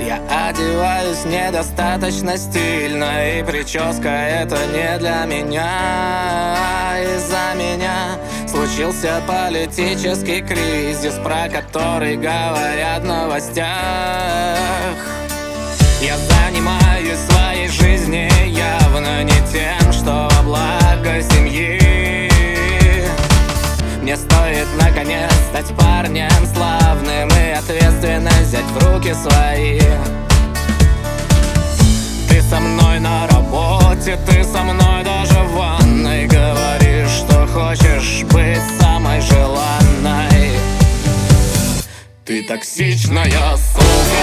Я одеваюсь недостаточно стильно, и прическа это не для меня. Из-за меня случился политический кризис, про который говорят в новостях. Я занимаюсь своей жизнью явно не тем, что во благо семьи. Мне стоит наконец стать парнем славным и ответственность взять в руки свои. Ты со мной на работе, ты со мной даже в ванной. Говоришь, что хочешь быть самой желанной. Ты токсичная сука,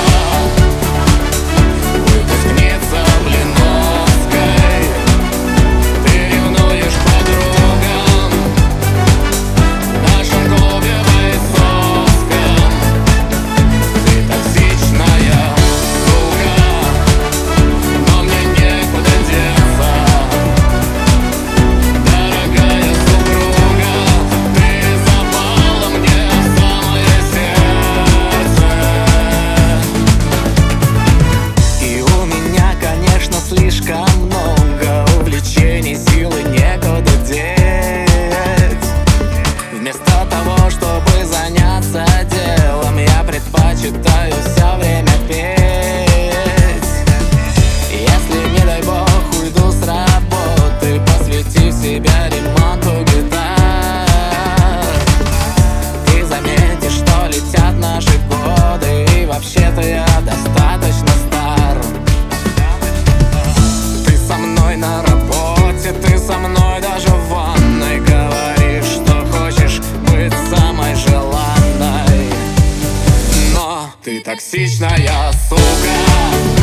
выпускница Блиновской. Ты ревнуешь к подругам в нашем клубе бойцовском. Ты токсичная сука, но мне некуда деться. Дорогая супруга, ты запала мне в самое сердце. И у меня, конечно, слишком много увлечений, силы некуда деть. Вместо того, чтобы заняться делом, я предпочитаю все время петь. Если, не дай бог, уйду с работы, посвятив себя ремонту гитар, ты заметишь, что летят наши годы, и вообще-то я достаточно стар. Ты со мной на работе, ты со мной даже в ванной. Говоришь, что хочешь быть самой желанной, но ты токсичная сука.